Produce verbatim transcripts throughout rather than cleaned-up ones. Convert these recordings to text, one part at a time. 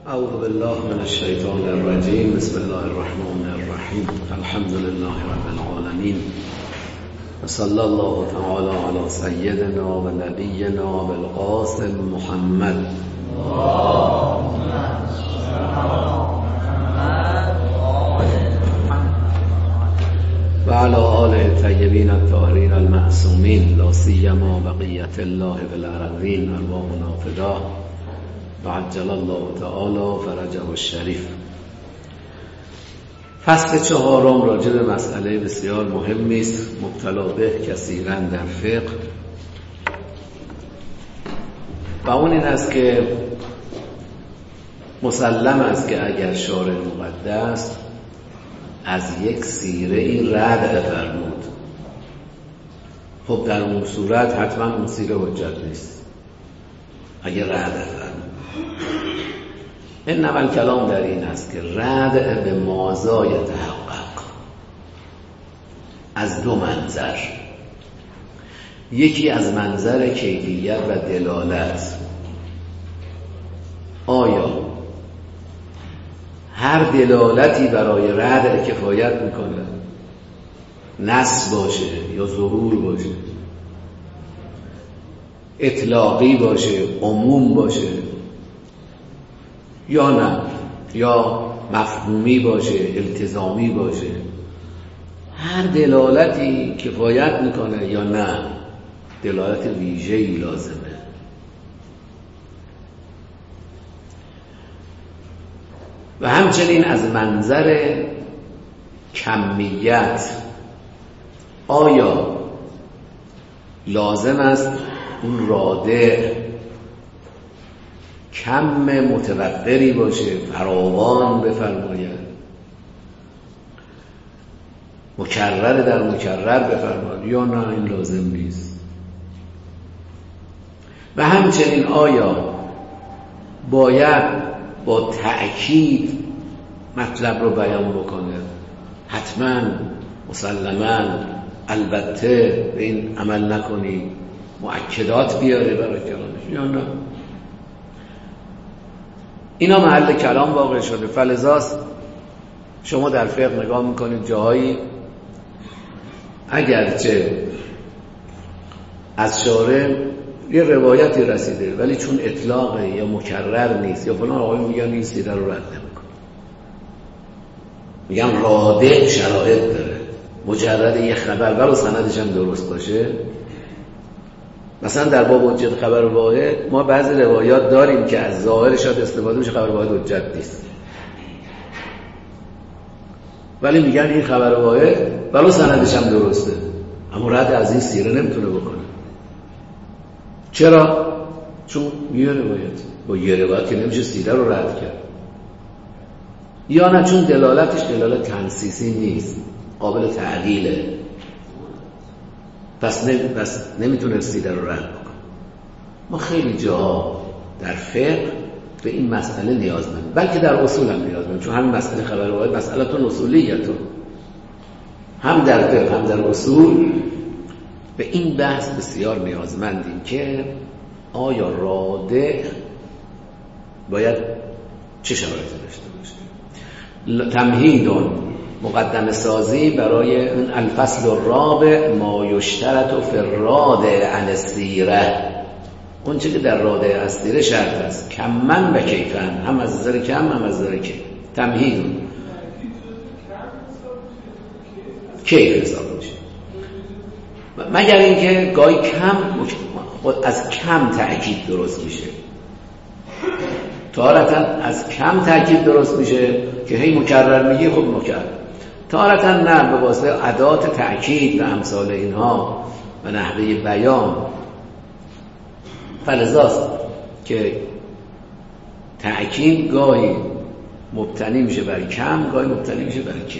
اعوذ بالله من الشیطان الرجیم. بسم الله الرحمن الرحیم. الحمد لله رب العالمین و صلی الله تعالی علی سیدنا و نبینا بالقاسم محمد و علی آله طیبین الطاهرین المعصومین لا سیما بقیت الله بالارضین ارواحنا فداه و عجل الله تعالی فرجه الشریف. فصل چهارم راجع به مسئله بسیار مهمی است، مبتلا به کثیرا در فقه، و اون این است که مسلم است که اگر شارع مقدس از یک سیره ای رد فرمود، خب در اون صورت حتما اون سیره حجت نیست اگر رد فرمود. این اول کلام در این است که رد به مازا یتحقق از دو منظر، یکی از منظر کیفیت و دلالت، آیا هر دلالتی برای رد کفایت میکنه، نص باشه یا ظهور باشه، اطلاقی باشه، عموم باشه، یا نه، یا مفهومی باشه، التزامی باشه، هر دلالتی کفایت میکنه یا نه دلالت ویژه‌ای لازمه. و همچنین از منظر کمیت، آیا لازم است اون رادع کم متوفری باشه، فراوان بفرماید، مکرر در مکرر بفرماید، یا نه این لازم نیست. و همچنین آیا باید با تأکید مطلب رو بیان بکنه، حتما، مسلما، البته به این عمل نکنی، مؤکدات بیاره برای کلامش، یا نه. اینا محل کلام واقع شده. فلذاست شما در فقه نگاه میکنید جاهایی اگرچه از شارع یه روایتی رسیده ولی چون اطلاقه یا مکرر نیست یا فلان آقای میگن این سیره رو رد نمیکنه، میگن رادع شرایط داره، مجرد یه خبر ولو سندش هم درست باشه. مثلا در باب حجت خبر واحد ما بعضی روایات داریم که از ظاهرش شاید استفاده میشه، خبر واحد حجت نیست، ولی میگن این خبر واحد ولو سندش هم درسته، اما رد از این سیره نمیتونه بکنه. چرا؟ چون یه روایت با یه روایت که نمیشه سیره رو رد کرد، یا نه چون دلالتش دلالت تنصیصی نیست، قابل تعدیله، پس, نمی... پس نمیتونه سیره رو رد بکنه. ما خیلی جاها در فقه به این مسئله نیازمند، بلکه در اصول هم نیازمند، چون همین مسئله خبر واحد مسئله تون اصولیتون، هم در فقه هم در اصول به این بحث بسیار نیازمندیم که آیا رادع باید چه شرایطی داشته باشه. تمهیدون، مقدمه سازی برای اون الفصل الرابع ما یشترط فی الرادع عن السیره، اون چه که در رادع از سیره شرط است، کمن و کیفن، هم از نظر کم هم از نظر کیف. تمهیدون کیف حساب میشه، مگر اینکه گاهی کم از کم تأکید درست میشه، تارتا از کم تأکید درست میشه که هی مکرر میگی خب مکرر، تارتا نه به واسطه ادات تأکید و امثال اینها و نحوه بیان. فلذاست که تأکید گاهی مبتنی میشه بر کم، گاهی مبتنی میشه بر کم.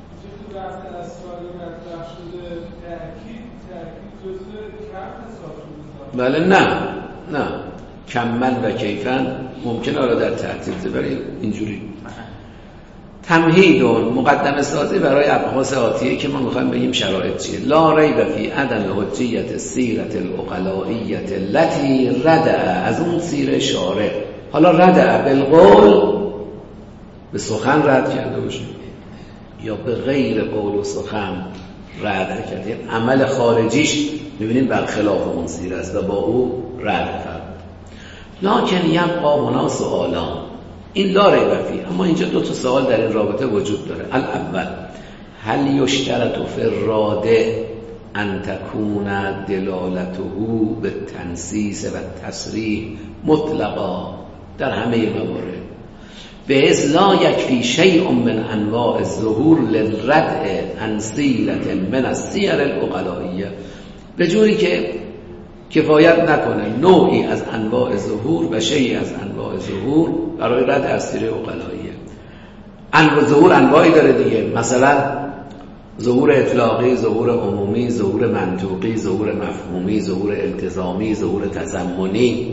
بله نه نه کمن و کیفن ممکنه آره در ترتیب برای اینجوری. تمهیدون، مقدمه سازی برای ابحاث آتیه که ما میخوایم بگیم شرایط چیه. لا ریب فی عدم حجیت سیرت العقلائیت التي ردع، از اون سیره شارع حالا رد بالقول به سخن رد کرده باشه یا به غیر قول و سخن رد کرده، عمل خارجیش میبینیم برخلاف اون سیره است و با او رد کرد. لکن یبقا هنا سؤالان، این لا ریب فیه، اما اینجا دو تا سوال در این رابطه وجود داره. الاول هل یشترط فی الراده ان تکون دلالته به تنصیص و تصریح مطلقا در همه موارد، به از لا یکفی شیء من انواع الظهور للردع عن سیرة من السیر العقلائیه، به جوری که کفایت نکنه نوعی از انواع ظهور و شیئی از انواع ظهور برای رد از سیره عقلائیه. انواع ظهور انواعی داره دیگه، مثلا ظهور اطلاقی، ظهور عمومی، ظهور منطوقی، ظهور مفهومی، ظهور التزامی، ظهور تضمنی،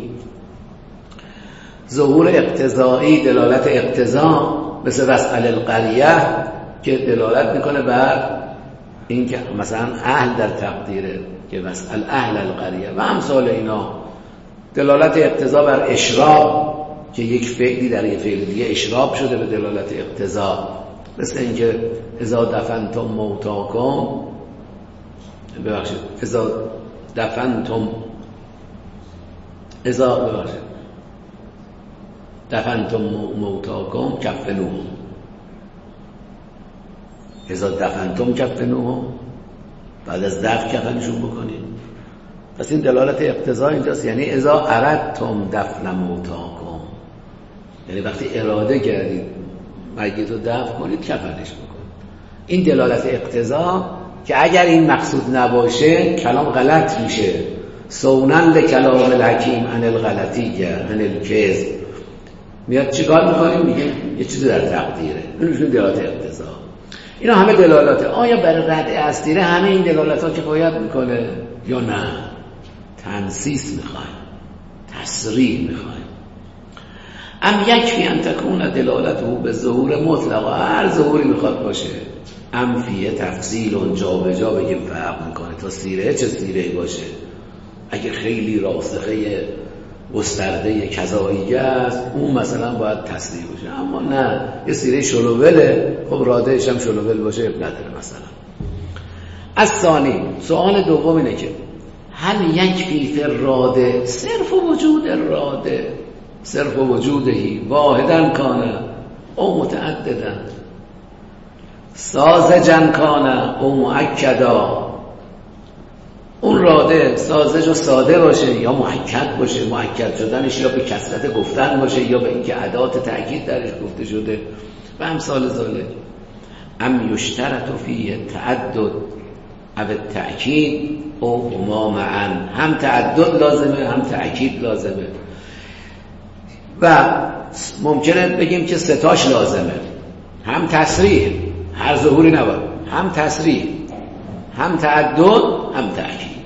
ظهور اقتضایی، دلالت اقتضا مثل مسئله القریه که دلالت میکنه بر این که مثلا اهل در تقدیره که مسئله اهل القریه و امثال اینا، دلالت اقتضا بر اشراب که یک فعلی در یک فعل دیگه اشراب شده به دلالت اقتضا، مثل اینکه اذا دفنتم موتاکم، ببخشید اذا دفنتم اذا ببخشید دفنتم موتاکم کفنوهم، اذا دفنتم کفنوهم، بعد از دفن کفنشون بکنید. پس این دلالت اقتضا اینجاست، یعنی اذا اردتم دفن موتاکم، یعنی وقتی اراده کردید میت رو دفن کنید کفنش بکنید. این دلالت اقتضا که اگر این مقصود نباشه کلام غلط میشه. سونن لکلام الحکیم عن الغلطیه عن الکذب، میاد چیکار میکنیم؟ میگه یه چیزی در تقدیره، این میشه دلالت اقتضا. اینا همه دلالات. آیا برای رد از سیره همه این دلالات ها کفایت میکنه یا نه؟ تنصیص میخوایم، تصریح میخوایم. ام یکفی ان تکون دلالته به ظهور مطلق، هر ظهوری میخواد باشه. ام فیه تفصیل اون جا به جا بگیم فرق میکنه تا سیره چه سیره باشه. اگه خیلی راسخه گسترده کذاییه است اون مثلا باید تصریح باشه، اما نه یه سیره شلووله، خب رادهش هم شلوول باشه اب نداره. مثلا از ثانی سوال دوم اینه که هل یکفی فی الراده صرف وجود الراده، صرف وجودهی واحدن کانه او متعددن، سازجن کانه او مؤکدا، اون راده سازج و ساده باشه یا مؤکد باشه، مؤکد شدنش یا به کثرت گفتن باشه یا به اینکه ادات تأکید درش گفته شده و امثال ذالک. ام یشترط فیه تعدد او تأکید او هما معا، هم تعدد لازمه هم تأکید لازمه و ممکنه بگیم که ستاش لازمه، هم تصریح، هر ظهوری نباید، هم تصریح هم تعدد هم تأکید.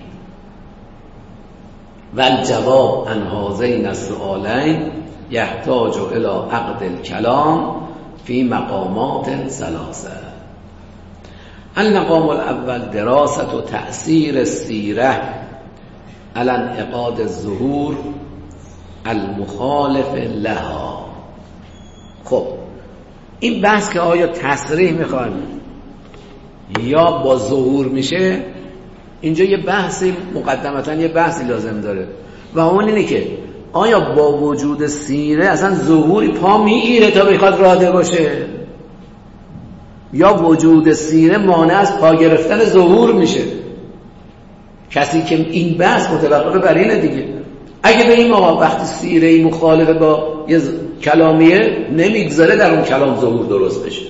و الجواب عن هذین السؤالین یحتاج الى عقد الکلام فی مقامات ثلاثه. المقام الاول دراسة و تأثیر السیره علی انعقاد الظهور المخالف لها. خب این بحث که آیا تصریح میخوایم یا با ظهور میشه، اینجا یه بحثی مقدمتا یه بحثی لازم داره و اون اینه که آیا با وجود سیره اصلا ظهوری پا میگیره تا بخواد راده باشه یا وجود سیره مانع از پا گرفتن ظهور میشه. کسی که این بحث متوقف بر اینه دیگه، اگه به این آقا وقتی سیره مخالفه با یه کلامیه نمیگذاره در اون کلام ظهور درست بشه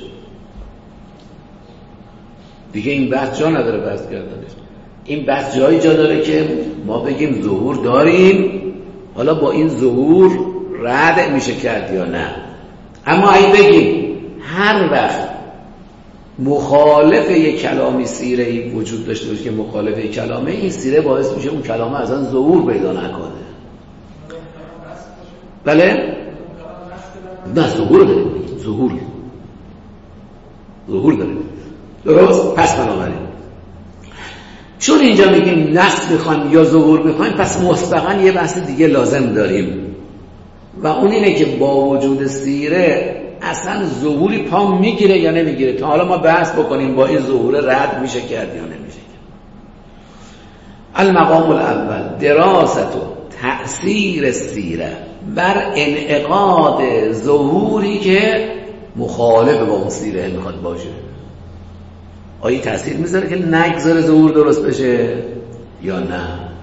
دیگه، این بحث جا نداره بحث کردنش. این بحث جایی جا داره که ما بگیم ظهور داریم، حالا با این ظهور رد میشه کرد یا نه. اما اگه بگیم هر وقت مخالف یک کلامی سیره‌ای وجود داشته باشه که مخالف یک کلامه، این سیره باعث میشه اون کلامه اصلا ظهور پیدا نکنه. بله؟ نه ظهور داریم، ظهور ظهور داریم درست؟ پس بنابراین چون اینجا میگیم نصب میخوایم یا ظهور میخوایم، پس مسبقا یه بحث دیگه لازم داریم. و اون اینه که با وجود سیره اصلا ظهوری پا میگیره یا نمیگیره. تا حالا ما بحث بکنیم با این ظهور رد میشه کرد یا نمیشه کرد. المقام الاول دراست و تأثیر سیره بر انعقاد ظهوری که مخالف با اون سیره میخواد باشه. آیا تأثیر میذاره که نگذاره ظهور درست بشه یا نه؟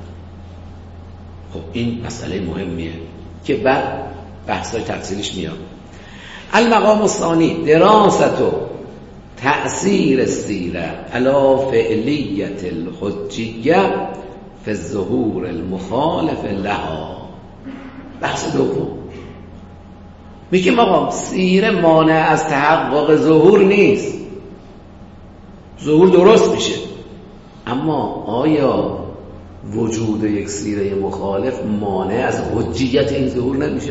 خب این مسئله مهمیه که بعد بحثای تفصیلیش میاد. المقام الثانی دراست و تأثیر السیره علی فعلیت الحجیه فی الظهور المخالف لها. بحث دوم میگیم آقا سیره مانع از تحقق ظهور نیست، ظهور درست میشه، اما آیا وجود یک سیره مخالف مانع از حجیت این ظهور نمیشه؟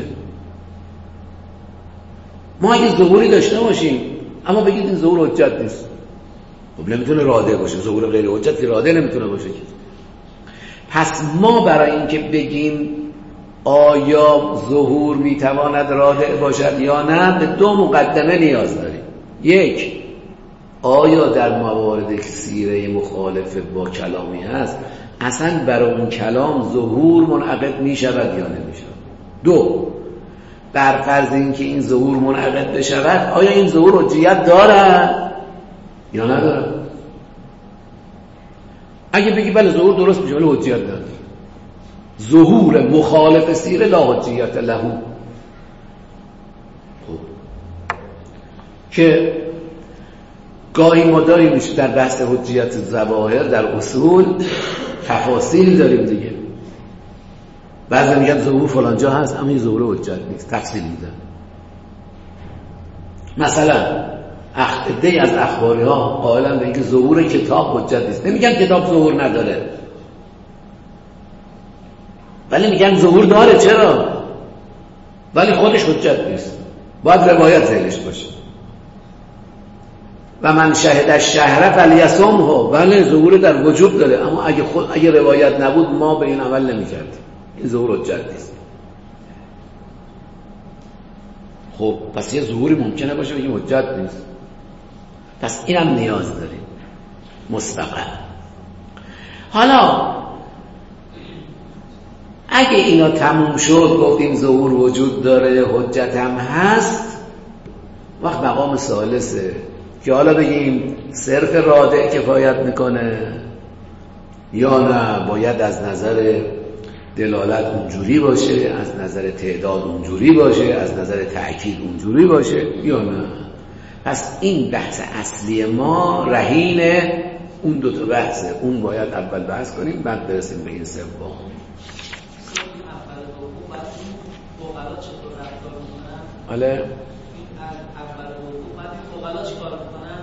ما اگه ظهوری داشته باشیم اما بگید این ظهور حجت نیست، خب نمیتونه راده باشه. ظهور غیر حجت راده نمیتونه باشه. پس ما برای اینکه بگیم آیا ظهور میتواند رادع باشد یا نه به دو مقدمه نیاز داریم. یک، آیا در موارد که سیره مخالف با کلامی هست اصلا برای اون کلام ظهور منعقد میشود یا نمیشود. دو، بر فرض اینکه این ظهور منعقد بشود آیا این ظهور حجیت دارد یا ندارد. اگه بگی بله ظهور درست میشه ولی حجیت نداره، ظهور مخالف سیره لا حجیت له. خب که گاهی ما داریم در بحث حجیت ظواهر در اصول تفاصیل داریم دیگه. بعضی میگن ظهور فلان جا هست اما این ظهور حجت نیست، تفصیل میدن. مثلا عده از اخباری ها قائلن به اینکه ظهور کتاب حجت نیست. نمیگن کتاب ظهور نداره ولی میگن ظهور داره. چرا؟ ولی خودش حجت نیست، باید روایت زیرش باشه. و من شهد الشهر فلیصمه، بله ظهور در وجود داره اما اگه خود اگه روایت نبود ما به این عمل نمی‌کردیم، این ظهور حجت نیست. خب پس یه ظهوری ممکنه باشه بگیم حجت نیست، پس اینم نیاز داریم مستقل. حالا اگه اینا تموم شد گفتیم ظهور وجود داره حجت هم هست، وقت مقام ثالثه که حالا بگیم صرف رادع کفایت میکنه یا نه باید از نظر دلالت اونجوری باشه، از نظر تعداد اونجوری باشه، از نظر تأکید اونجوری باشه یا نه. پس این بحث اصلی ما رهین اون دو تا بحثه، اون باید اول بحث کنیم بعد برسیم به این سوم. حالا اول وقوع بعد فقلا چیکار میکنن؟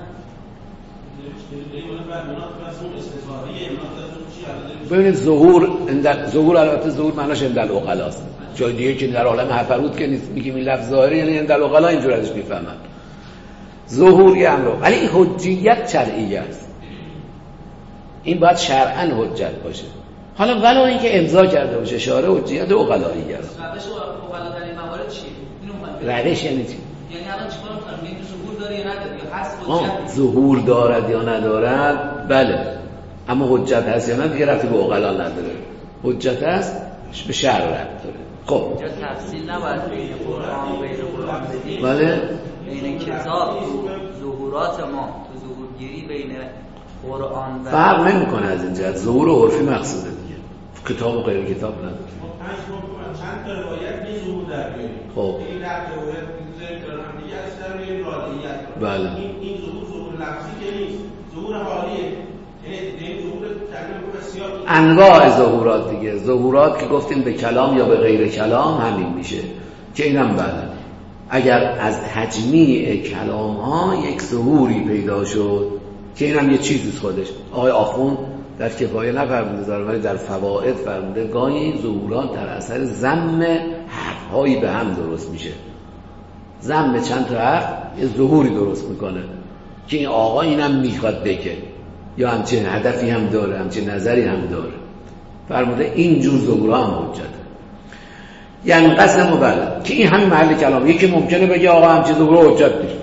ببینید ظهور اندل... ظهور البته ظهور معناش اندل عقلاست. جای دیگه که در عالم هفروت که نیست میگیم این لفظ ظاهری یعنی اندل عقلا اینجور ازش میفهمن. ظهور یه امر ولی حجیت شرعیه است، این باید شرعاً حجت باشه. حالا ولو اینکه امضا کرده باشه شارع حجیت عقلاییه است. روش عقلا در این موارد چیه؟ روش یعنی چی؟ یعنی الان چیکار می‌کنیم؟ این ظهور داره یا نداره یا هست حجت؟ ظهور دارد یا ندارد بله، اما حجت هست یا نه دیگه رفتی به عقلا نداره. حجت هست به شرع ربط داره. خب اینجا تفصیل نباید بین قرآن و غیر قرآن بدیم. بله بین کتاب ظهورات ما تو ظهورگیری بین قرآن و فرق نمی‌کنه از این جهت. ظهور عرفی مقصوده دیگه، کتاب و غیر کتاب نداره. چند تا روایت می ظهور در بیاریم. خب این در روایت می‌ذاریم کنار هم دیگه از در روی رادعیت. بله. این این ظهور ظهور لفظی که نیست، ظهور حالیه. یعنی ظهور کلمه بسیار انواع ظهورات دیگه. ظهورات که گفتیم به کلام یا به غیر کلام همین میشه که اینم بله. اگر از تجمیع کلام ها یک ظهوری پیدا شد که اینم یه چیزیست خودش. آقای آخوند در کفایه نفرموده داره ولی در فوائد فرموده گاهی ظهورات در اثر ضم حرف‌هایی به هم درست میشه. ضم چند تا حرف یه ظهوری درست میکنه که این آقا اینم میخواد بگه یا همچین هدفی هم داره، همچین نظری هم داره. فرموده اینجور ظهورها هم حجته. ینقسم بله که این همین محل کلام. یکی ممکنه بگه آقا همچین ظهور حجت نیست.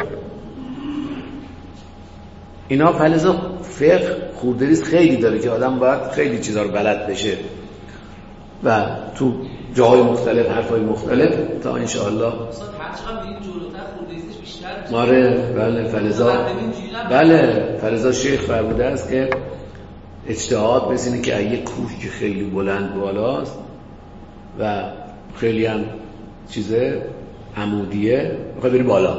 اینا فلسفه فقه خوردریز خیلی داره که آدم باید خیلی چیزا رو بلد بشه و تو جاهای مختلف حرفای مختلف تا انشاءالله استاد هر چقدر این جلوتر خوردریزش بیشتر میشه. ماره بله فلزا بله فلزا شیخ فرموده است که اجتهاد مثل اینه که یک کوه که خیلی بلند بالاست و خیلی هم چیزه عمودیه میخوای بری بالا،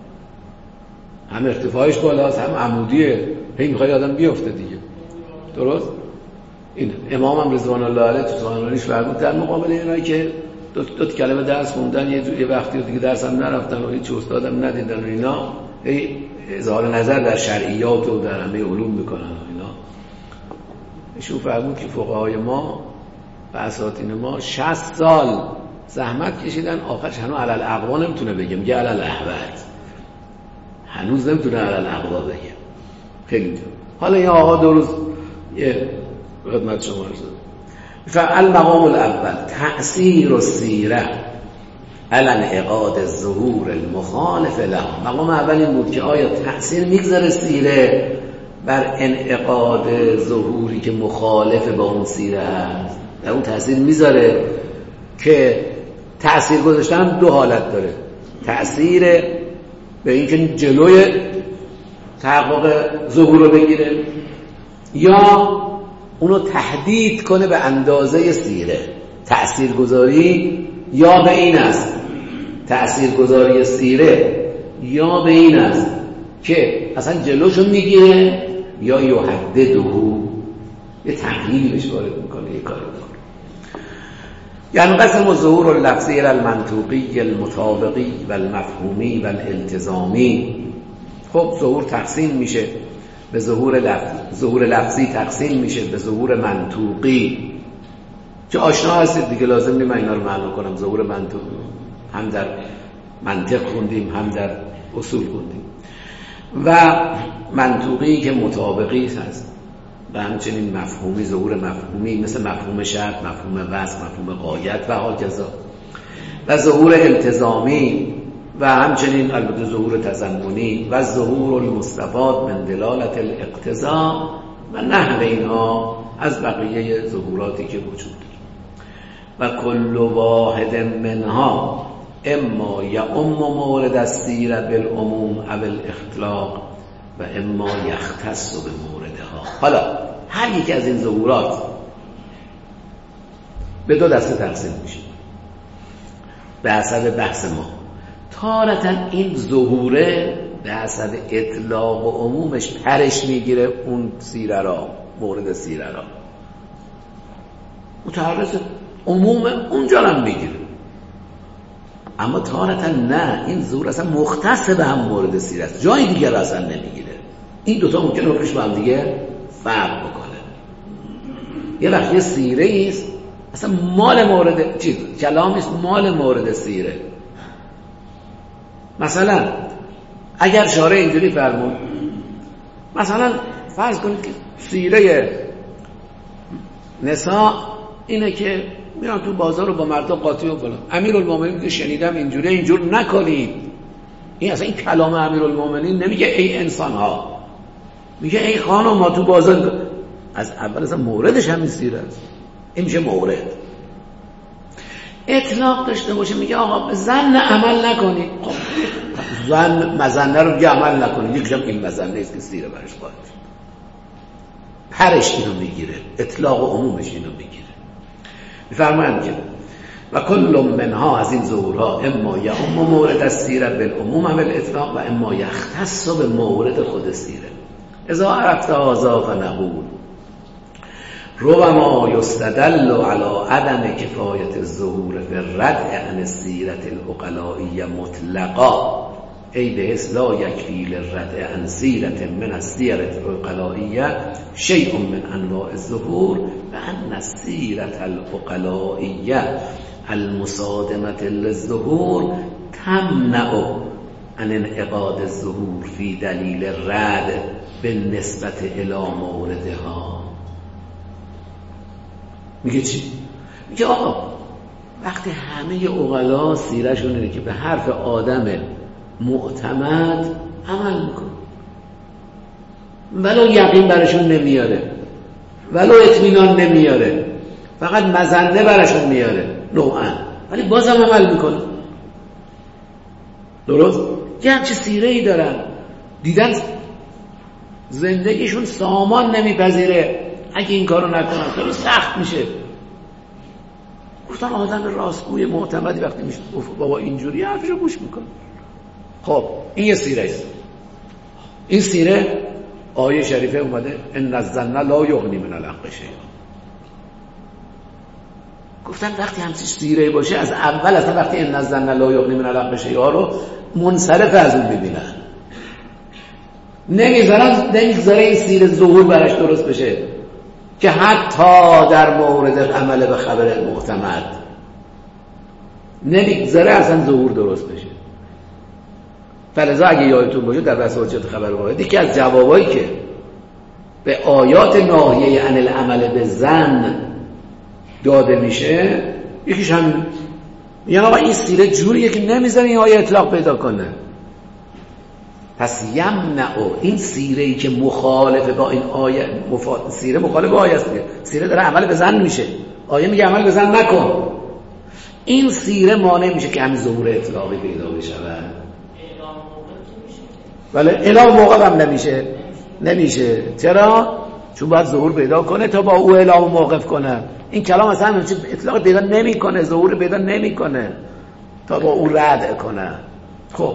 هم ارتفاعش بالاست هم عمودیه، هی میخوای آدم بیفته دیگه. درست؟ این امام هم رضوان الله علیه تو سخنرانیش فرمود در مقابل اینایی که دو, دو کلمه درس خوندن یه, یه وقتی دیگه درس هم نرفتن و هیچ استادم ندیدن و اینا هی اظهار نظر در شرعیات و در همه علوم میکنن و اینا. ایشون فرمود که فقهای ما و اساتین ما شصت سال زحمت کشیدن، آخرش هنوز علل اقوا نمیتونه بگه، میگه علل احوت، هنوز نمیتونه علل اقوا بگه. خیلی جا. حالا این آقا دو روز یه خدمت شما رسید. فالمقام الاول تأثیر السیره علی انعقاد الظهور المخالف له. مقام اول این بود که آیا تأثیر میگذاره سیره بر انعقاد ظهوری که مخالف با اون سیره هست، در اون تأثیر میذاره که تأثیر گذاشتن دو حالت داره. تأثیر به این که جلوی تحقق ظهور رو بگیره یا اونو تهدید کنه به اندازه سیره. تأثیر گذاری یا به این است، تأثیر گذاری سیره یا به این است که اصلا جلوشو میگیره یا یحدده یه تقلیلی بهش وارد میکنه، یه کاری میکنه. یعنی قسم الظهور اللفظی الى المنطوقی المطابقی و المفهومی و الالتزامی. خب ظهور تقسیم میشه به ظهور لفظی، ظهور لفظی تقسیم میشه به ظهور منطوقی که آشنا هستید دیگه، لازم نیست من اینا رو معنا کنم. ظهور منطوقی هم در منطق خوندیم هم در اصول خوندیم. و منطوقی که مطابقی هست و همچنین مفهومی، ظهور مفهومی مثل مفهوم شرط، مفهوم وصف، مفهوم غایت و هاکذا. و ظهور التزامی و همچنین البته ظهور تضمنی و ظهور المستفاد من دلالت الاقتضاء و نحو اینها از بقیه ظهوراتی که وجود داره. و کل واحد منها اما یعم مورد السیره بالعموم او الاختلاق و اما یختص به موردها. حالا هر یک از این ظهورات به دو دسته تقسیم میشه به حسب بحث ما. تارتاً این ظهوره به حسب اطلاق و عمومش پرش میگیره اون سیره را، مورد سیره را متعرض عموم اونجا هم میگیره. اما تارتاً نه، این ظهور اصلا مختص به هم مورد سیره است، جای دیگر اصلا نمیگیره. این دوتا ممکنه روش با هم دیگه فرق بکنه. یه وقت یه سیره است اصلا مال مورد چیز کلامی است، مال مورد سیره. مثلا اگر شارع اینجوری فرمود، مثلا فرض کنید که سیره نساء اینه که میان تو بازار رو با مردم قاطی و فلان، امیرالمومنین که شنیدم اینجوری، اینجور نکنید. این اصلا این کلام امیرالمومنین نمیگه ای انسان ها، میگه ای خانم ما تو بازار. از اول اصلا موردش همین سیره است، این میشه مورد. اطلاق داشته باشه میگه آقا به ظن عمل نکنید. خب ظن مظنه رو میگه عمل نکنید، یکیشم این مظنه است که سیره برش قائل. پرش اینو میگیره، اطلاق و عمومش اینو میگیره. میفرمایند که و کل منها از این ظهورها اما یعم مورد السیره بالعموم او الاطلاق و اما یختص به مورد خود سیره. اذا عرفت هذا فنقول ربما یستدل علی عدم کفایت الظهور فی الردع عن السیره العقلائیه مطلقا ای بحیث لا یکفی للردع عن سیره من السیر العقلائیه شیء من انواع الظهور و ان السیره العقلائیه المصادمه للظهور تمنع عن انعقاد الظهور فی دلیل الردع بالنسبه الی موردها. میگه چی؟ میگه آقا وقتی همه عقلا سیرهشون اینه که به حرف آدم معتمد عمل میکنه، ولو یقین براشون نمیاره، ولو اطمینان نمیاره، فقط مزنه براشون میاره نوعا، ولی بازم عمل میکنه. درست؟ یه همچه سیره ای دارن، دیدن زندگیشون سامان نمیپذیره اگه این کارو نکنن خیلی سخت میشه. گفتن آدم راستگوی معتمدی وقتی میشه بابا اینجوری حرفشو گوش میکنه. خب این یه سیره است. این سیره آیه شریفه اومده ان الظن لا یغنی من الحق شیئا. گفتن وقتی همچین سیره باشه از اول اصلا وقتی ان الظن لا یغنی من الحق شیئا رو منصرف از اون ببینن، نمیذارن نمیذاره این سیره ظهور براش درست بشه که حتی در مورد عمل به خبر معتمد نمیذاره اصلا ظهور درست بشه. فلذا اگه یادتون باشه در بحث حجت خبر واحد یکی از جوابایی که به آیات ناهیه عن العمل به ظن داده میشه یکیش همین، یعنی آقا این سیره جوریه که نمیذاره این آیه اطلاق پیدا کنه. پس یمنع این سیره ای که مخالف با این آیه مفا... سیره مخالف با آیه است، سیره داره عمل به ظن میشه، آیه میگه عمل به ظن نکن. این سیره مانع میشه که همین ظهور اطلاقی پیدا بشه. ولی اعلام موقع هم نمیشه نمیشه چرا؟ چون باید ظهور پیدا کنه تا با او اعلام موقف کنه. این کلام اصلا اطلاق پیدا نمیکنه، ظهور پیدا نمیکنه تا با او رد کنه. خب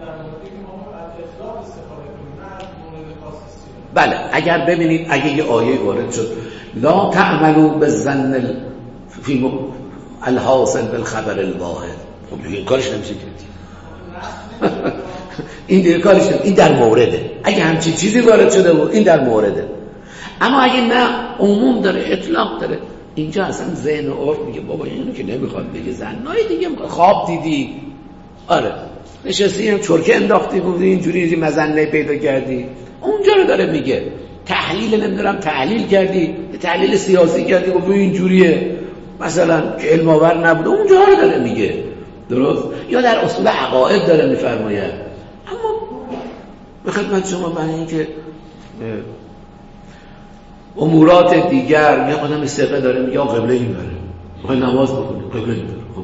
بله اگر ببینید اگه یه آیه وارد شد لا تعملوا بالظن فی الحاصل بالخبر الواحد، خب این کارش نمیشه کرد. این دیگه کارش نمیشه، این در مورده. اگه همچین چیزی وارد شده بود این در مورده. اما اگه نه عموم داره اطلاق داره، اینجا اصلا ذهن و عرف میگه بابا اینو که نمیخواد بگه، زنای دیگه میخواد، خواب دیدی، آره نشستی هم چرکه انداختی بودی اینجوری مزنه پیدا کردی، اونجا رو داره میگه. تحلیل نمیدونم تحلیل کردی، تحلیل سیاسی کردی و اینجوریه مثلا که علم آور نبوده، اونجا رو داره میگه. درست؟ یا در اصول عقاید داره میفرماید. اما به خدمت شما برای اینکه امورات دیگر یه آدم استقه داره میگه قبله این بره میخوای نماز بکنی قبله این بره، خب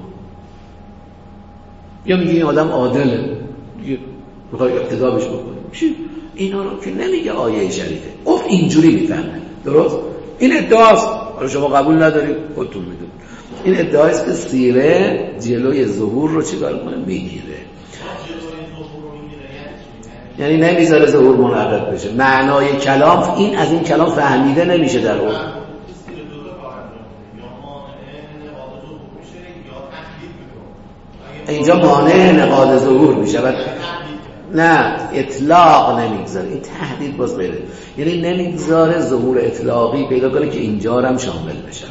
یا میگه این آدم عادله میخوای اقتدابش بکنی چی؟ اینا رو که نمیگه آیه شریفه، گفت اینجوری میفهمه. درست؟ این ادعاست، حالا شما قبول ندارید خودتون میدونید. این ادعاست که سیره جلوی ظهور رو چیکار کنه؟ میگیره، یعنی نمیذاره ظهور منعقد بشه. معنای کلام این از این کلام فهمیده نمیشه در اون. اینجا مانع انعقاد ظهور میشه و نه اطلاق نمیگذاره، این تهدید باز غیره، یعنی نمیگذاره ظهور اطلاقی پیدا کنه که اینجا هم شامل بشه.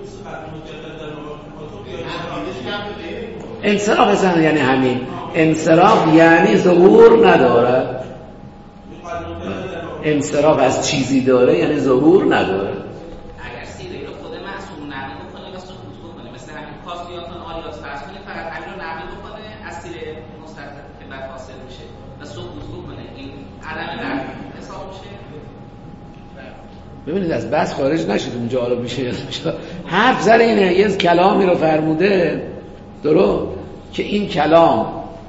انصراف اصلا یعنی همین، انصراف یعنی ظهور نداره. انصراف از چیزی داره یعنی ظهور نداره. اگر سیره رو خود معصوم نقل بکنه و سقوط بکنه، مثل همین کاسیاتون آلیات فرض کنه فقط همین رو نقل بکنه از سیره مستقل که بعد حاصل میشه و سقوط بکنه، این عدم نقل حساب میشه. ببینید از بس خارج نشید اونجا حالا میشه حرف سر اینه. یه کلامی رو فرموده درست که این کلام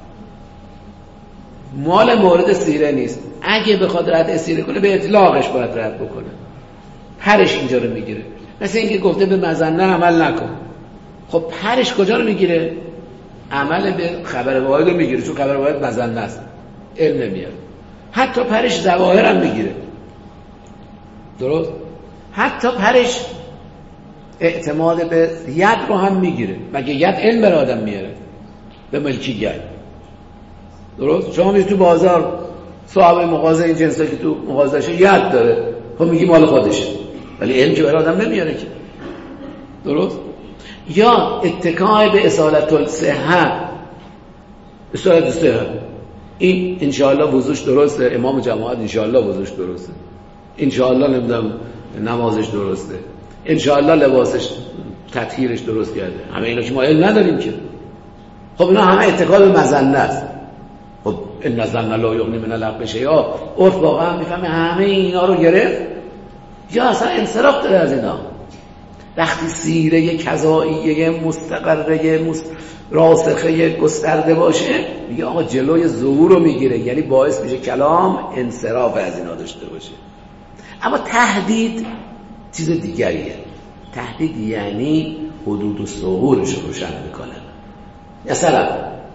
مال مورد سیره نیست، اگه بخواد رد سیره کنه به اطلاقش باید رد بکنه، پرش اینجا رو میگیره. مثل اینکه گفته به مظنه عمل نکن، خب پرش کجا رو میگیره؟ عمل به خبر واحد رو میگیره، چون خبر واحد مظنه است، علم نمیاره. حتی پرش ظواهر هم میگیره. درست؟ حتی پرش اعتماد به ید رو هم میگیره. مگه ید علم بر آدم میاره به ملکیت؟ درست؟ شما میری تو بازار صاحب مغازه این جنسا که تو مغازه‌شه ید داره، خب میگی مال خودشه، ولی علم که برای آدم نمیاره که. درست؟ یا اتکای به اصالت الصحه، اصالت الصحه این انشاءالله وضوش درسته، امام جماعت انشاءالله وضوش درسته، انشاءالله نمیدونم نمازش درسته، انشاءالله لباسش تطهیرش درست کرده. همه اینا که ما علم نداریم که. خب اینا همه اتکال به مظنه است. خب ان الظن لا یغنی من الحق شیئا، عرف واقعا میفهمه همه اینا رو گرفت یا اصلا انصراف داره از اینا. وقتی سیره کذاییه مستقره مست... راسخه گسترده باشه میگه آقا جلوی ظهور رو میگیره، یعنی باعث میشه کلام انصراف از اینا داشته باشه. اما تهدید چیز دیگریه. تهدید یعنی حدود و ظهورش رو روشن میکنه. مثلا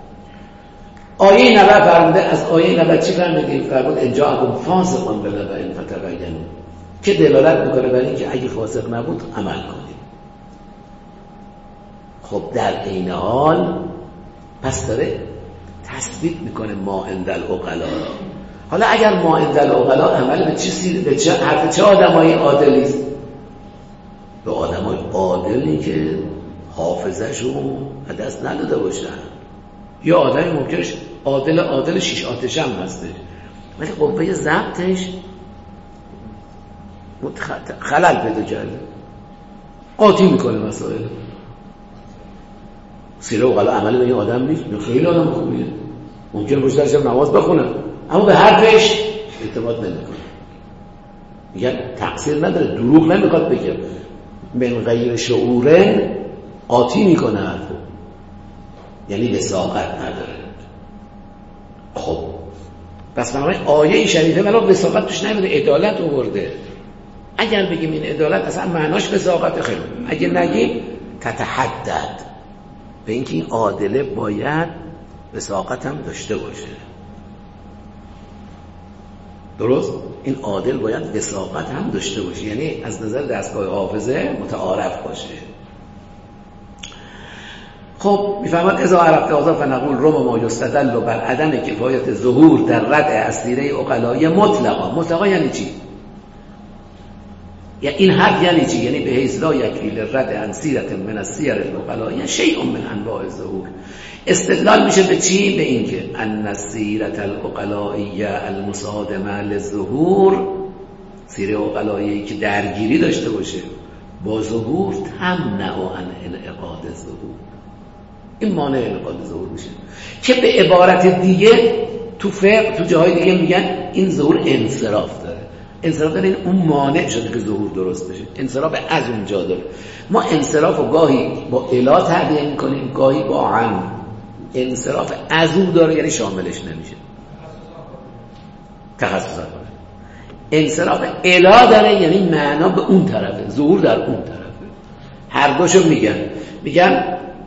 آیه نبأ فرموده، از آیه نبأ چی فهمیدیم؟ فرمود ان جاءکم فاسق بنبأ فتبینوا، که دلالت میکنه بر این که اگه فاسق نبود عمل کنید. خب در این حال پس داره تثبیت میکنه ما عند العقلا. حالا اگر ما عند العقلا عمل به چیزی، به چه حرف چه آدمای عادلی است؟ به آدمای عادلی که حافظه‌شو از دست نداده باشن، یا آدمی ممکنه عادل عادل شیش آتش هم هسته ولی قوه ضبطش خلل پیدا کرده، قاطی میکنه مسائل. سیره عقلا عمل به این آدم نیست، خیلی آدم خوبیه، ممکنه پشت سرش نماز بخونه اما به حرفش اعتماد نمیکنه. میگن تقصیر نداره، دروغ نمیخواد بگه، من غیر شعورن قاطی میکنه حرفو، یعنی وثاقت نداره. خب پس بنابراین آیه شریفه ولی وثاقت توش نمیده، عدالت آورده. اگر بگیم این عدالت اصلا معناش وثاقت، خیلی اگه نگیم تتحدد به اینکه این عادله باید وثاقت هم داشته باشه. درست؟ این عادل باید وثاقت هم داشته باشه، یعنی از نظر دستگاه حافظه متعارف باشه. خب میفهمد اذا عرفت هذا فنقول رم ما یستدل بر عدم کفایت ظهور در رد اسیره عقلای مطلقا. مطلقا یعنی چی؟ یا این حد یعنی چی؟ یعنی به حیث لا یکفی للرد عن سیرة من السیر العقلاء شیء من انواع الظهور. استدلال میشه به چی؟ به این که ان السیرة العقلائیه المصادمه للظهور، سیره عقلایی که درگیری داشته باشه با ظهور، تمنع عن انعقاد الظهور، این مانع انعقاد ظهور میشه. که به عبارت دیگه تو فقه تو جاهای دیگه میگن این ظهور انصراف داره. انصراف داره این اون مانع شده که ظهور درست بشه، انصراف از اونجا داره. ما انصراف رو گاهی با الا تعبیه میکنیم، گاهی با عن. انصراف از اون داره یعنی شاملش نمیشه، تخصص داره. انصراف الا داره یعنی معنا به اون طرفه، ظهور در اون طرفه. هر دوشو میگن میگن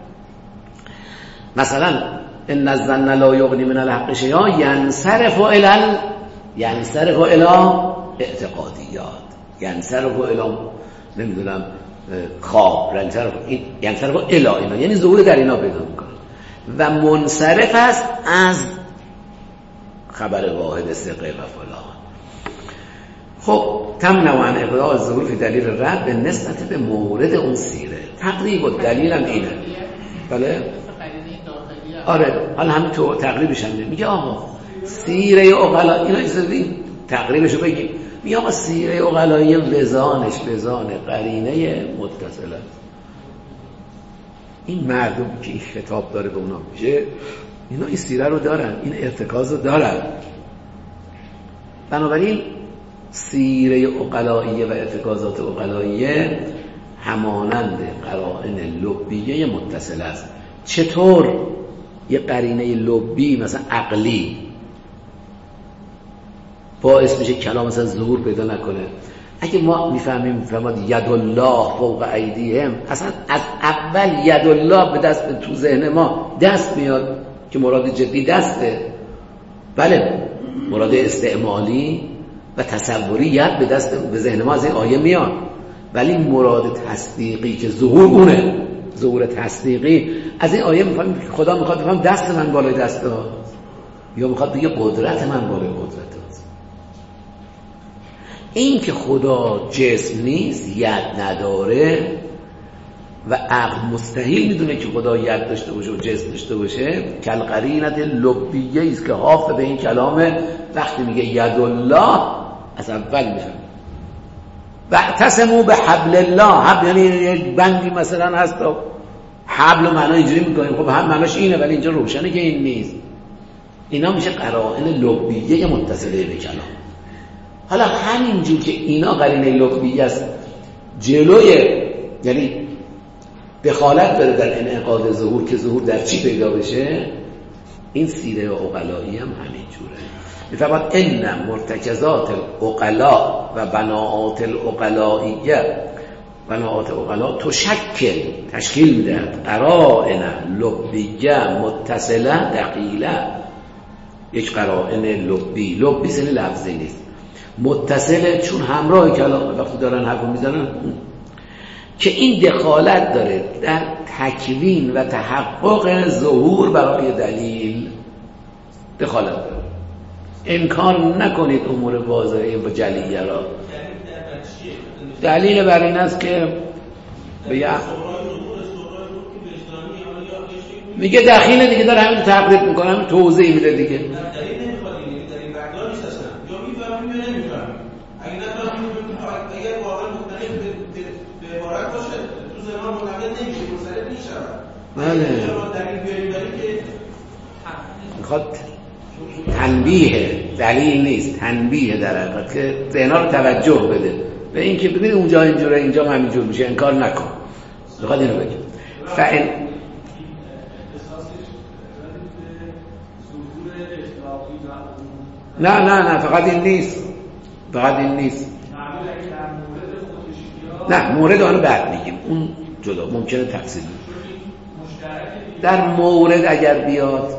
مثلا ان الظن لا یغنی من الحق شیئا ینصرف الی ینصرف الی اعتقادیات، ینصرف الی نمیدونم خواب، ینصرف ینصرف الی اینا، یعنی ظهور در اینا پیدا میکنه. و منصرف است از خبر واحد ثقه و فلان. خب تمنع عن اقراء الظهور فی دلیل رد به نسبت به مورد اون سیره. تقریب و دلیلم اینه. بله آره، حالا همین تو تقریبش هم میگه آقا سیره عقلا، اینا ایزدیم تقریبشو بگیم، میگه آقا سیره عقلایی وزانش وزان قرینه متصله. این مردم که این خطاب داره به اونا میشه، اینا این سیره رو دارن، این ارتکاز رو دارن. بنابراین سیره عقلاییه و ارتکازات عقلاییه همانند قرائن لبیه متصله است. چطور یه قرینه لبی مثلا عقلی باعث میشه کلام مثلا ظهور پیدا نکنه؟ اگه ما میفهمیم فرماد ید الله فوق ایدیهم، اصلا از اول ید الله به دست تو ذهن ما دست میاد که مراد جدی دسته. بله مراد استعمالی و تصوری ید به دست به ذهن ما از این آیه میاد، ولی مراد تصدیقی که ظهور اونه، ظهور تصدیقی از این آیه میفهمیم که خدا میخواد بفهم دست من بالای دست ها، یا میخواد بگه قدرت من بالای قدرت هاست. این که خدا جسم نیست، ید نداره و عقل مستحیل میدونه که خدا ید داشته باشه و جسم داشته باشه، کل قرینت لبیه است که حافظ به این کلامه. وقتی میگه ید الله از اول میفهم واعتصموا بحبل الله. حبل یعنی یک بندی مثلا هست، حبل و معنی اینجوری میکنیم، خب هم معنیش اینه ولی اینجا روشنه که این نیست. اینا میشه قرائن لغویه متصله به کلام. حالا همینجور که اینا قرینه لغویه است جلوی، یعنی دخالت داره در انعقاد ظهور که ظهور در چی پیدا بشه، این سیره عقلایی هم همینجوره. میفرماد ان مرتکزات العقلاء و بناءات العقلائیه، بناءات عقلاء تشکل تشکیل میدهد قرائن لغویه متصله دقیله. یک قرائن لغوی، لغوی سن لفظی نیست، متصله چون همراه کلام وقتی دارن حرف میزنن، که این دخالت داره در تکوین و تحقق ظهور برای دلیل، دخالت داره. انکار نکنید امور واضحه و جلیه را. دلیل بر این است که به یه میگه دخیله دیگه، داره همین تقریب میکنه، همین توضیح میده دیگه. دلیل نمیخواد این در این بقلا نیست اصلا، یا میفهمیم یا نمیفهمیم. اگه نفهمیم اگر واقعا مختلف به عبارت باشه تو زمان منقل نمیشه، منصرف میشود. بله دلیل بیاریم برای که میخواد تنبیه، دلیل نیست، تنبیه در حقیقت که ذهن‌ها رو توجه بده به این که ببین اونجا اینجوره اینجا هم همینجور میشه، انکار نکن. میخواد اینو بگه فعل نه نه نه فقط این نیست، فقط این نیست. نه مورد آنو بعد میگیم، اون جدا ممکنه تفصیل در مورد اگر بیاد،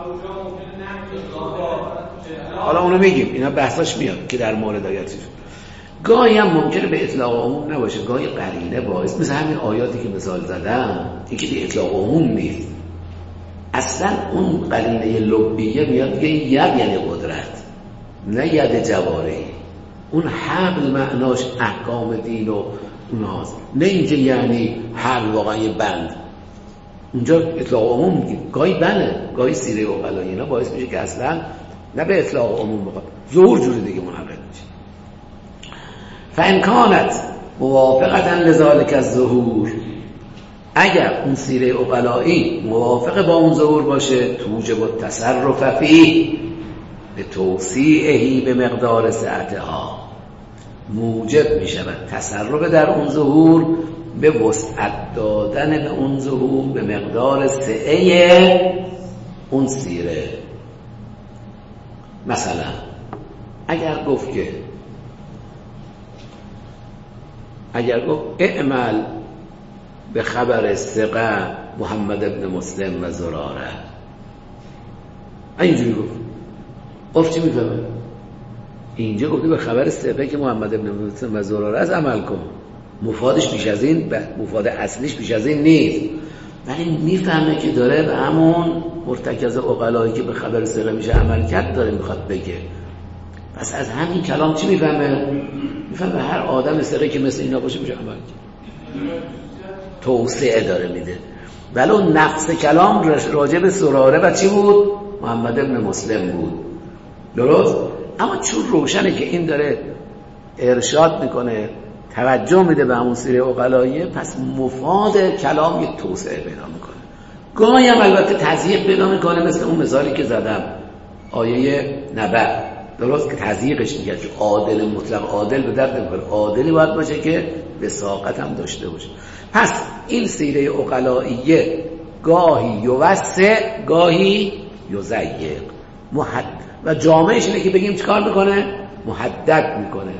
حالا اونو میگیم، اینا بحثاش میاد که در مورد اگر چیز گاهی هم ممکنه به اطلاق عموم نباشه، گاهی قرینه باعث، مثل همین آیاتی که مثال زدم این که به اطلاق عموم نیست، اصلا اون قرینه لغویه میاد که این ید یعنی قدرت، نه ید جوارحی. اون حبل معناش احکام دین و اونهاست، نه اینکه یعنی حبل واقعا یه بند. اونجا اطلاق عموم میگیم، گاهی بله، گاهی سیره عقلایی اینا باعث میشه که اصلا نه به اطلاق عموم بخواد، ظهور جوری دیگه منعقد میشه. فان کانت موافقتا لذالک الظهور، اگر اون سیره عقلایی موافق با اون ظهور باشه، توجب التصرف فیه به توسیعه به مقدار سعتها، موجب میشود تصرف در اون ظهور به وسعت دادن به اون ظهور به مقدار سعه اون سیره. مثلا اگر گفت که اگر گفت اعمل به خبر ثقه محمد ابن مسلم و زراره، اینجوری گفت، گفت چی میفهمه؟ اینجا گفته به خبر ثقه که محمد ابن مسلم و زراره از عمل کن، مفادش بیش از این، مفاد اصلیش بیش از این نیست، ولی میفهمه که داره به همون مرتکز عقلایی که به خبر ثقه میشه عمل کرد داره میخواد بگه. پس از همین کلام چی میفهمه؟ میفهمه هر آدم ثقه که مثل اینا باشه میشه عمل کرد، توسعه داره میده. ولی اون نقص کلام راجع به زراره و چی بود؟ محمد ابن مسلم بود، درست؟ اما چون روشنه که این داره ارشاد میکنه، توجه میده به همون سیره عقلاییه، پس مفاد کلام یک توسعه پیدا میکنه. گاهی هم البته تضییق پیدا میکنه، مثل اون مثالی که زدم آیه نبأ، درست، که تضییقش میگه که عادل مطلق عادل به درد نمیخوره، عادلی باید باشه که وثاقت هم داشته باشه. پس این سیره عقلاییه گاهی یوسع گاهی یضیق، محد و جامعش اینه که بگیم چیکار میکنه؟ محدد میکنه.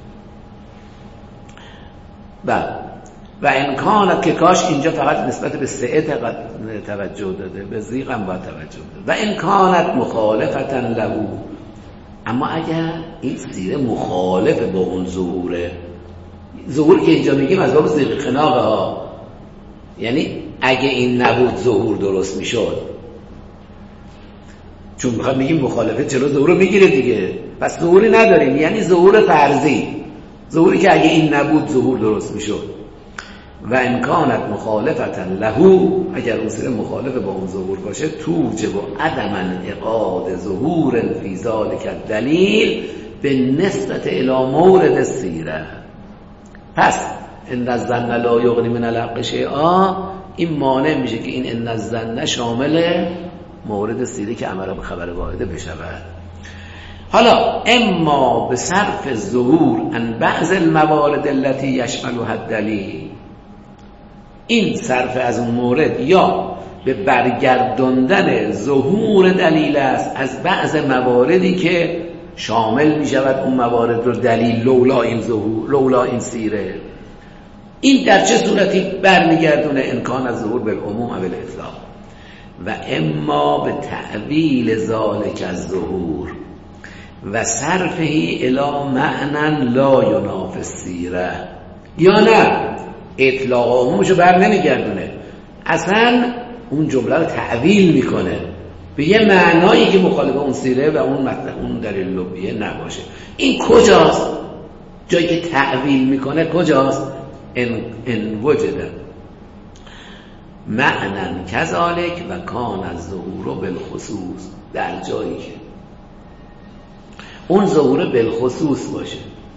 و و امکانت که کاش اینجا فقط نسبت به سعه توجه داده، به ضیق هم باید توجه داده. و امکانت مخالفتا له، اما اگر این سیره مخالف با اون ظهوره، ظهور که اینجا میگیم از باب ضیق خناقه ها، یعنی اگه این نبود ظهور درست میشد، چون میخواد میگیم مخالفت جلو ظهور رو میگیره دیگه، پس ظهوری نداریم، یعنی ظهور فرضی، ظهوری که اگه این نبود ظهور درست میشد. و امکانت مخالفتا له، اگر اون سیره مخالف با اون ظهور باشه، توجب عدم انعقاد ظهور فی ذلک الدلیل به نسبت الی مورد السیره، پس ان الظن لا یغنی من الحق شیئا، این مانع میشه که این ان الظن شامل مورد سیره که امر به خبر واحده بشود. حالا اما به صرف ظهور ان بعض الموارد التي یشملها الدلیل، این صرف از اون مورد یا به برگرداندن ظهور دلیل است از بعض مواردی که شامل می شود اون موارد رو دلیل لولا این ظهور لولا این سیره. این در چه صورتی برمیگردونه؟ امکان از ظهور بالعموم و بالاطلاق و اما به تعویل ذالک از ظهور و صرفهی الی معنی لا ینافی السیره، یا نه اطلاق عمومشو بر نمیگردونه، اصلا اون جمله رو تعویل میکنه به یه معنایی که مخالف اون سیره و اون مطلب اون دلیل لبیه نباشه. این کجاست؟ جایی که تعویل میکنه کجاست؟ ان ان وجد معنی کذالک و کان الظهور بالخصوص، در جایی که اون ظهور بالخصوص باشه،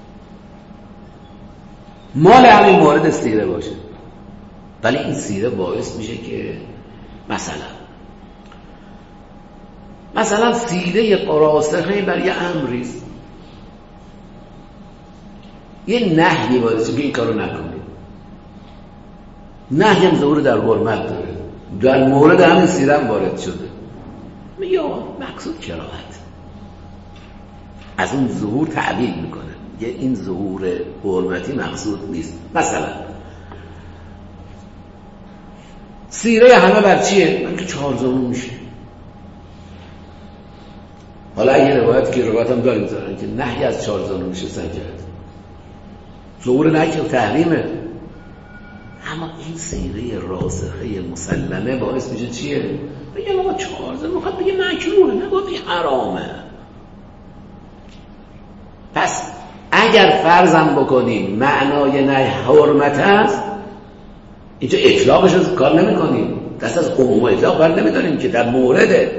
مال همین مورد سیره باشه، ولی این سیره باعث میشه که مثلا مثلا سیره راسخه بر یه امریست، یه نهی باعث که این کارو نکنید. نهی هم ظهور در حرمت داره، در مورد همین سیره هم وارد شده. یا مقصود کراهت، از اون ظهور تعبیر میکنه، یه این ظهور حرمتی مقصود نیست. مثلا سیره همه بر چیه؟ من که چهار زانو میشه. حالا اگه روایت که روایت هم داریم دارن که نهی از چهار زانو میشه سجد، ظهور نهی و تحریمه، اما این سیره راسخه مسلمه باعث میشه چیه؟ بگه آقا چهار زانو میخواد بگه مکروهه، نه باید بگه حرامه. پس اگر فرضم بکنیم معنای نهی حرمت است، اینجا اطلاقش رو کار نمی کنیم، دست از عموم و اطلاق بر نمی داریم که در مورده،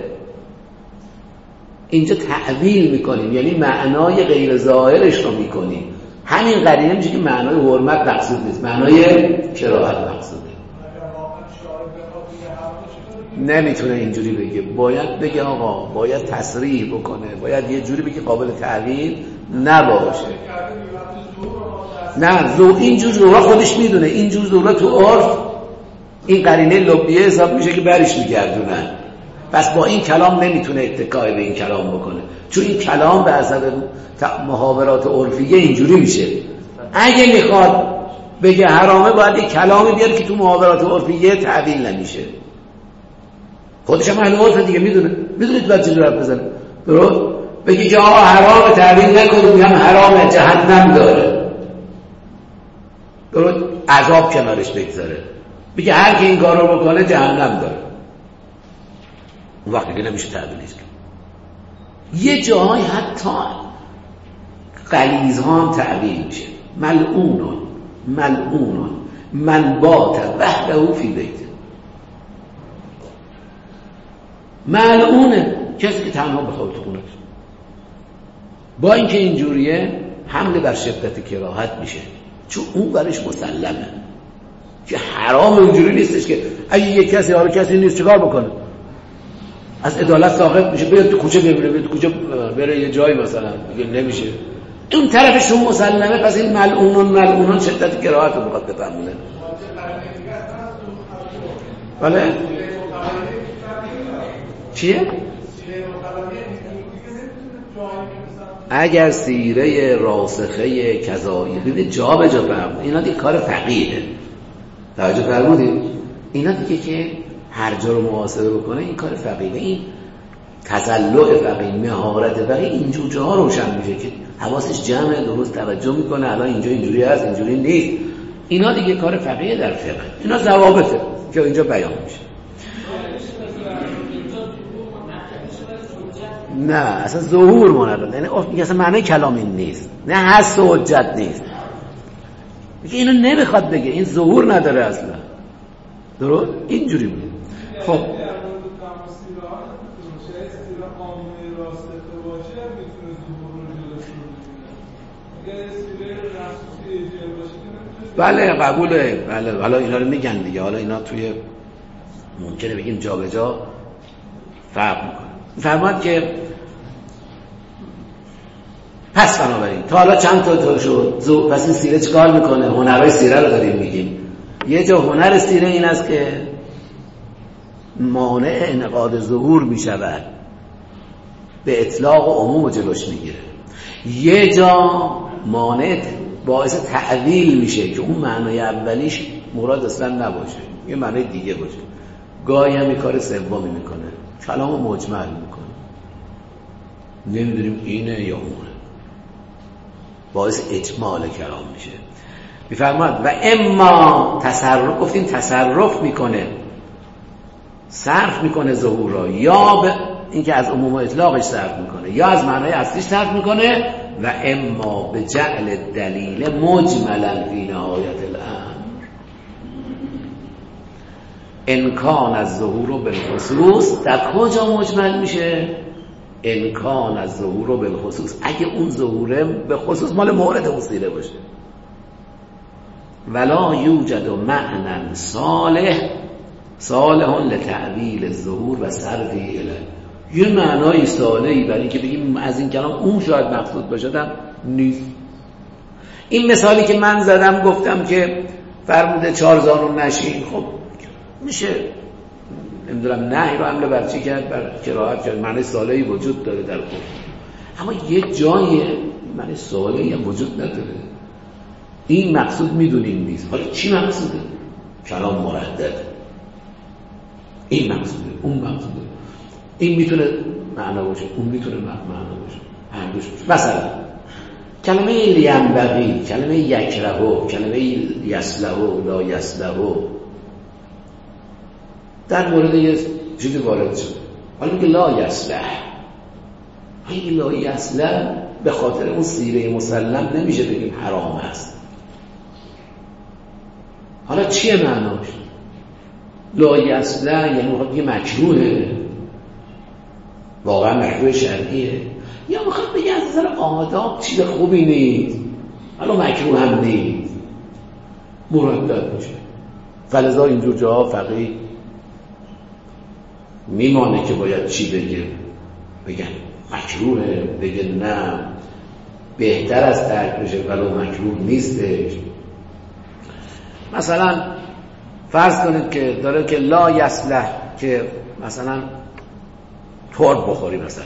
اینجا تعویل می کنیم، یعنی معنای غیر ظاهرش رو می کنیم. همین قرینه میشه که معنای حرمت مقصود نیست، معنای کراهت مقصوده. نمیتونه اینجوری بگه، باید بگه آقا باید تصریح بکنه، باید یه جوری بگه قابل تعویل نباشه. نه زو اینجور زورا خودش میدونه، اینجور زورا تو عرف این قرینه لبیه حساب میشه که برش میگردونن. پس با این کلام نمیتونه اتکای به این کلام بکنه، چون این کلام به اثر محاورات عرفیه اینجوری میشه. اگه میخواد بگه حرامه باید یک کلامی بیاره که تو محاورات عرفیه تعویل نمیشه. خودش هم اهل عرف دیگه میدونه، میدونید بعد چجوری حرف بزنه. درست بگی که آقا حرام تعویل نکنید، هم حرام جهنم داره، درست عذاب کنارش بگذاره، بگه هر کی این کارو بکنه جهنم داره، اون وقت دیگه نمیشه تعویلش کرد. یه جای حتی غلیظ ها هم تعویل میشه، ملعونون ملعونون من بات وحده فی بیته، ملعونه کسی که تنها بخواد تو خونه. با اینکه اینجوریه حمله بر شدت کراهت میشه، چون اون برش مسلمه که حرام اینجوری نیستش که اگه یک کسی حالا کسی نیست چیکار بکنه؟ از عدالت ساقط میشه، بیاد تو کوچه ببره، بیاد تو کوچه بره یه جایی مثلا، دیگه نمیشه. اون طرفشون مسلمه، پس این ملعونون ملعونون شدت کراهت رو میخواد بفهمونه. بله چیه؟ اگر سیره راسخه کذایی ببینید جا به جا فرمود، اینا دیگه کار فقیهه. توجه فرمودید؟ اینا دیگه که هر جا رو محاسبه بکنه این کار فقیهه. این تزلع فقیه، مهارت فقیه اینجور جاها روشن میشه که حواسش جمعه، درست توجه میکنه الان اینجا اینجوری هست اینجوری نیست. اینا دیگه کار فقیه در فقه، اینا ضوابطه که اینجا بیان میشه. نه اصلا ظهور منرد، یعنی میگه اصلا معنی کلام این نیست، نه حس و حجت نیست، میگه اینو نمیخواد بگه، این ظهور نداره اصلا. درست اینجوری بود. خب بله قبوله. بله حالا اینا رو میگن دیگه، حالا اینا توی ممکنه بگیم جا به جا فرق میکنه. فرماد که پس بنابراین تا حالا چند تا تا شد زو، پس این سیره چیکار میکنه؟ هنرهای سیره رو داریم میگیم. یه جا هنر سیره این است که مانع انعقاد ظهور میشود، به اطلاق و عموم جلوش میگیره. یه جا مانع باعث تعویل میشه که اون معنای اولیش مراد اصلا نباشه، یه معنای دیگه باشه. گاهی هم کار سومی میکنه، کلامو مجمل میکنه، نمیدونیم اینه یا اونه، باعث اجمال کلام میشه. میفرماد و اما تصرف، گفتیم تصرف میکنه، صرف میکنه ظهور را، یا به اینکه از عموم و اطلاقش صرف میکنه یا از معنای اصلیش صرف میکنه. و اما به جعل دلیل مجملا فی نهایت الامر، امکان از ظهور بالخصوص در کجا مجمل میشه؟ امکان از ظهور بالخصوص، اگه اون ظهوره به خصوص مال مورد اون سیره باشه. ولا یوجد معنی صالح صالح لتعویل الظهور و صرفه الیه، یه معنای صالحی برای اینکه بگیم از این کلام اون شاید مقصود باشه نیست. این مثالی که من زدم گفتم که فرموده چهار زانو نشین، خب میشه نمیدونم نهی رو حمله بر چی کرد؟ بر کراهت کرد، معنی صالحی وجود داره در قرآن، اما یه جای معنی صالحی هم وجود نداره. این مقصود میدونیم نیست. حالا چی مقصوده؟ کلام مردد، این مقصوده، اون مقصوده، این میتونه معنا باشه، اون میتونه معنا باشه، هر دوش باشه. مثلا کلمه لینبغی، کلمه یکرهو، کلمه یسلهو، لا یسلهو در مورد یه چیزی وارد شد. حالا میگه لا یسله، این لا یسله به خاطر اون سیره مسلم نمیشه بگیم حرام است. حالا چیه معناش؟ لا یسله یعنی میخواد بگه مکروهه، واقعا مکروه شرعیه، یا میخواد بگه از نظر آداب چیز خوبی نیست، حالا مکروه هم نیست، مردد میشه. فلذا اینجور جاها فقیه میمانه که باید چی بگه، بگن مکروهه، بگه نه بهتر از ترک بشه ولو مکروه نیستش. مثلا فرض کنید که داره که لا یصلح که مثلا ترد بخوری، مثلا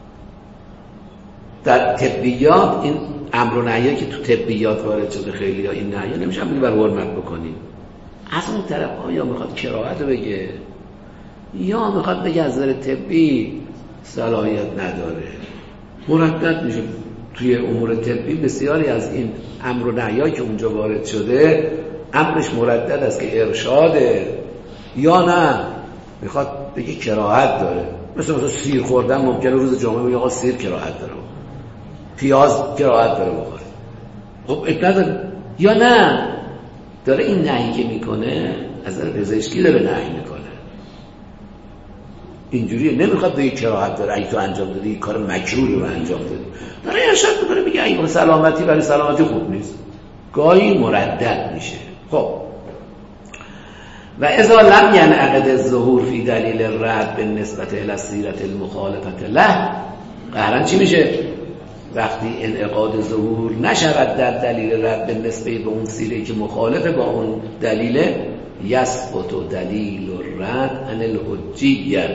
در طبیات این امر و نهیه که تو طبیات وارد شده خیلی ها این نهیه نمیشه همونی بر حرمت بکنیم. از اون طرف ها یا میخواد کراهت رو بگه یا میخواد بگه از نظر طبی صلاحیت نداره، مردد میشه. توی امور طبی بسیاری از این امر و نهیه که اونجا وارد شده امرش مردد است که ارشاده، یا نه میخواد بگه کراهت داره. مثل مثلا سیر خوردن ممکنه روز جمعه بگه آقا سیر کراهت داره، پیاز کراهت داره بخوره، خب ابتدا. یا نه داره این نهی که میکنه از نظر پزشکی داره نهی میکنه، اینجوریه، نمیخواد بگه کراهت داره اگه تو انجام دادی کار مکروهی رو انجام دادی، داره ارشاد میکنه میگه اگه سلامتی برای سلامتی خوب نیست، گاهی مردد میشه. خب و اذا لم ينعقد الظهور فی دلیل الرد بالنسبه الى السیره المخالفه له، قهرن چی میشه؟ وقتی انعقاد ظهور نشود در دلیل رد بالنسبه به اون سیره که مخالفه با اون دلیل، یثبت دلیل الرد عن الحجیه،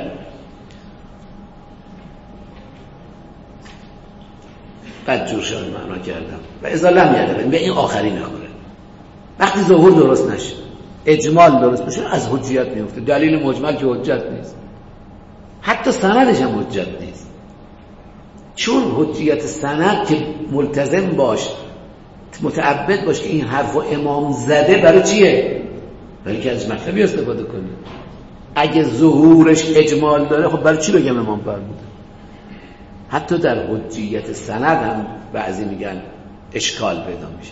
قد جورشان معنا کردم. و اذا لم ينعقد به این آخری نخوره، وقتی ظهور درست نشه، اجمال درست بشه، از حجیت میفته. دلیل مجمل که حجت نیست، حتی سندش هم حجت نیست، چون حجیت سند که ملتزم باش، متعبد باش که این حرفو امام زده، برای چیه؟ برای که از مطلبی استفاده کنه. اگه ظهورش اجمال داره خب برای چی بگم امام فرموده؟ حتی در حجیت سند هم بعضی میگن اشکال پیدا میشه.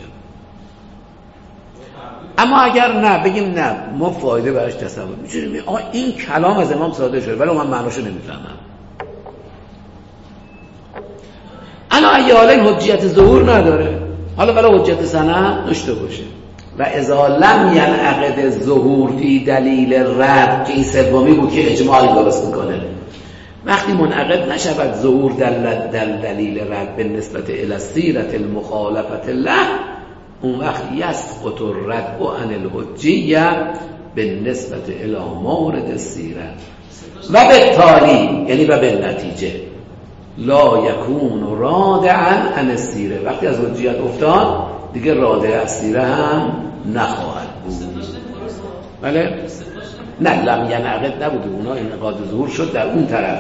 اما اگر نه بگیم نه ما فایده براش تصور می‌کنیم، آقا این کلام از امام صادر شده ولی من معناشو نمیفهمم، انا اگه حالا این حجیت ظهور نداره، حالا برای حجت سند داشته باشه. و اذا لم ینعقد الظهور فی دلیل رد که این سومی بود که اجماعی درست میکنه، وقتی منعقد نشود ظهور دل دل دلیل رد به نسبت الی السیرة المخالفة له، اون وقت یسقط الرد عن الحجیه به نسبت الی مورد السیره و بالتالی، یعنی و بالنتیجه لا یکون رادعا عن السیره. وقتی از حجیت افتاد دیگه رادع از سیره هم نخواهد بود. بله؟ نه لم ینعقد نبوده، اونا انعقاد ظهور شد در اون طرف.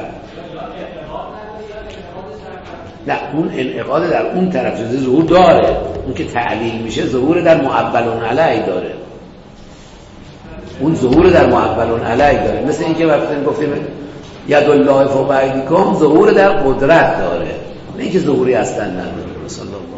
نه اون انعقاد در اون طرف جزء ظهور داره، اون که تعلیل میشه ظهور در معولون علیه داره، اون ظهور در معولون علیه داره. مثل اینکه وقتی گفتیم ید الله فوق ایدیکم ظهور در قدرت داره، نه اینکه ظهوری اصلا نداره. صلی الله